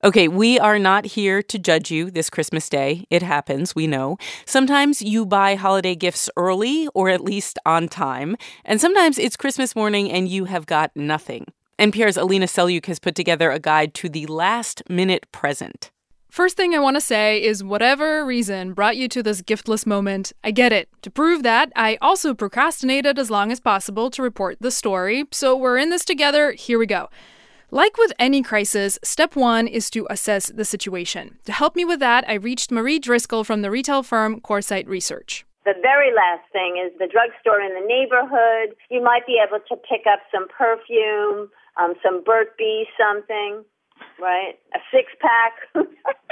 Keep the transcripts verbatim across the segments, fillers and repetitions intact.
Okay, we are not here to judge you this Christmas Day. It happens, we know. Sometimes you buy holiday gifts early or at least on time. And sometimes it's Christmas morning and you have got nothing. N P R's Alina Selyukh has put together a guide to the last-minute present. First thing I want to say is whatever reason brought you to this giftless moment, I get it. To prove that, I also procrastinated as long as possible to report the story. So we're in this together. Here we go. Like with any crisis, step one is to assess the situation. To help me with that, I reached Marie Driscoll from the retail firm Coresight Research. The very last thing is the drugstore in the neighborhood. You might be able to pick up some perfume, um, some Burt B something, right? A six-pack.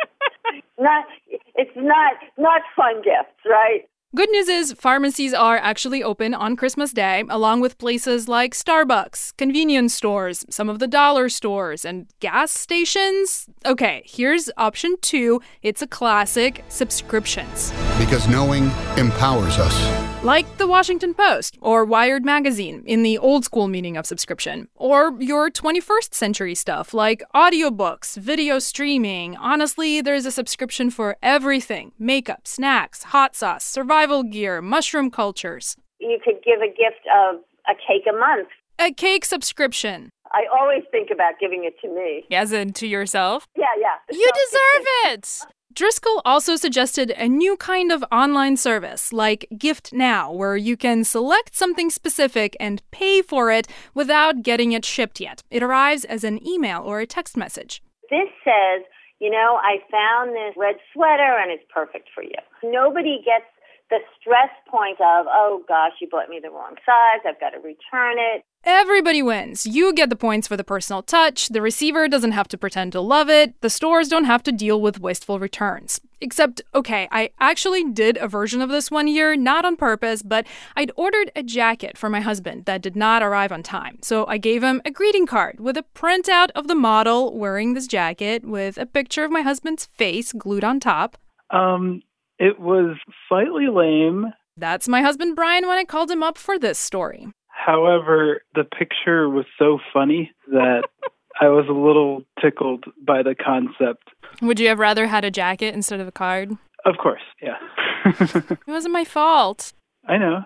not, it's not not fun gifts, right? Good news is pharmacies are actually open on Christmas Day, along with places like Starbucks, convenience stores, some of the dollar stores, and gas stations. Okay, here's option two. It's a classic: subscriptions. Because knowing empowers us. Like the Washington Post or Wired magazine in the old school meaning of subscription. Or your twenty-first century stuff like audiobooks, video streaming. Honestly, there's a subscription for everything. Makeup, snacks, hot sauce, survival gear, mushroom cultures. You could give a gift of a cake a month. A cake subscription. I always think about giving it to me. As in to yourself? Yeah, yeah. You deserve it! Driscoll also suggested a new kind of online service like Gift Now, where you can select something specific and pay for it without getting it shipped yet. It arrives as an email or a text message. This says, you know, I found this red sweater and it's perfect for you. Nobody gets the stress point of, oh gosh, you bought me the wrong size, I've got to return it. Everybody wins. You get the points for the personal touch, the receiver doesn't have to pretend to love it, the stores don't have to deal with wasteful returns. Except, okay, I actually did a version of this one year, not on purpose, but I'd ordered a jacket for my husband that did not arrive on time. So I gave him a greeting card with a printout of the model wearing this jacket with a picture of my husband's face glued on top. Um... It was slightly lame. That's my husband, Brian, when I called him up for this story. However, the picture was so funny that I was a little tickled by the concept. Would you have rather had a jacket instead of a card? Of course, yeah. It wasn't my fault. I know.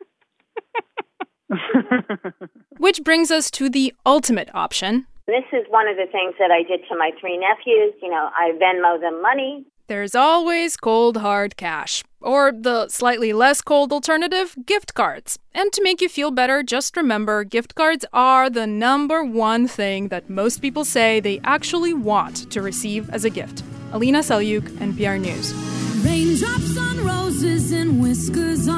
Which brings us to the ultimate option. This is one of the things that I did to my three nephews. You know, I Venmo them money. There's always cold, hard cash. Or the slightly less cold alternative, gift cards. And to make you feel better, just remember, gift cards are the number one thing that most people say they actually want to receive as a gift. Alina Selyukh, N P R News. Raindrops on roses and whiskers on